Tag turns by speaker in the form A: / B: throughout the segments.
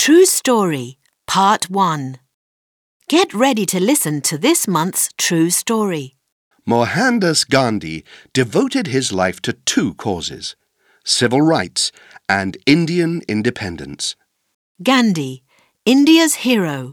A: True Story, Part 1. Get ready to listen to this month's true story.
B: Mohandas Gandhi devoted his life to two causes: civil rights and Indian independence.
A: Gandhi, India's hero.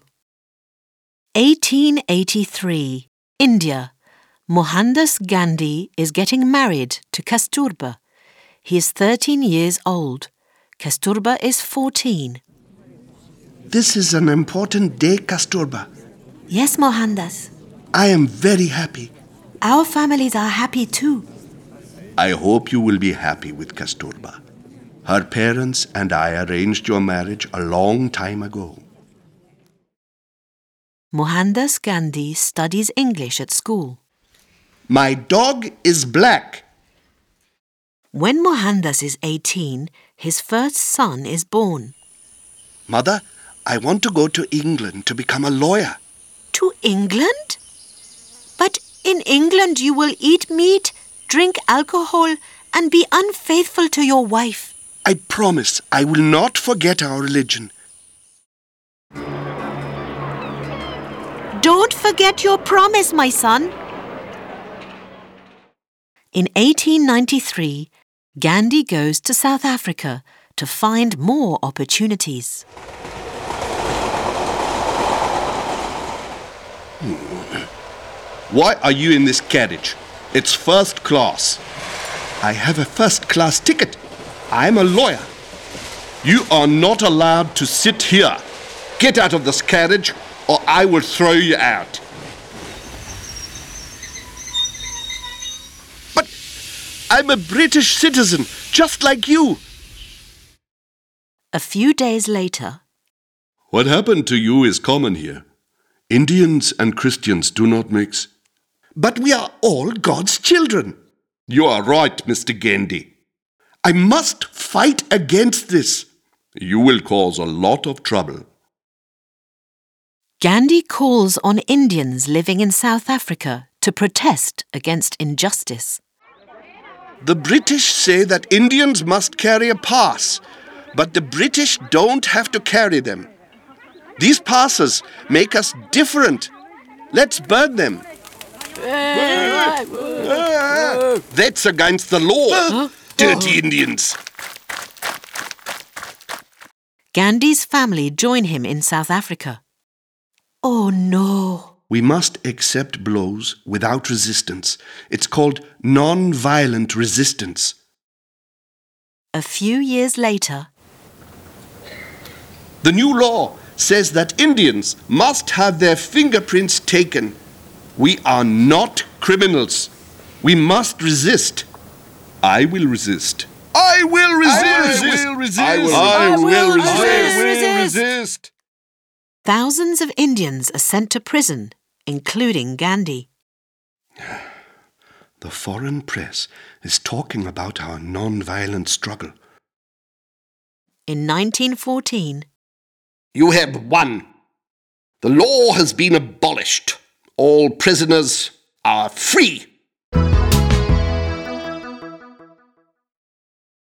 A: 1883, India. Mohandas Gandhi is getting married to Kasturba. He is 13 years old. Kasturba is 14.
B: This is an important day, Kasturba.
A: Yes, Mohandas.
B: I am very happy.
A: Our families are happy too.
B: I hope you will be happy with Kasturba. Her parents and I arranged your marriage a long time ago.
A: Mohandas Gandhi studies English at school.
B: My dog is black.
A: When Mohandas is 18, his first son is born.
B: Mother, I want to go to England to become a lawyer.
A: To England? But in England you will eat meat, drink alcohol, and be unfaithful to your wife.
B: I promise I will not forget our religion.
A: Don't forget your promise, my son. In 1893, Gandhi goes to South Africa to find more opportunities.
B: Why are you in this carriage? It's first class. I have a first-class ticket. I'm a lawyer. You are not allowed to sit here. Get out of this carriage or I will throw you out. But I'm a British citizen, just like you.
A: A few days later,
B: What happened to you is common here. Indians and Christians do not mix. But we are all God's children. You are right, Mr. Gandhi. I must fight against this. You will cause a lot of trouble.
A: Gandhi calls on Indians living in South Africa to protest against injustice.
B: The British say that Indians must carry a pass, but the British don't have to carry them. These passes make us different. Let's burn them. That's against the law. Dirty Indians.
A: Gandhi's family join him in South Africa. Oh no!
B: We must accept blows without resistance. It's called non-violent resistance.
A: A few years later,
B: The new law says that Indians must have their fingerprints taken. We are not criminals. We must resist. I will resist. I will resist. I will resist. I will resist.
A: thousands of Indians are sent to prison, including Gandhi.
B: The foreign press is talking about our non-violent struggle.
A: In 1914,
B: You have won. The law has been abolished. All prisoners are free.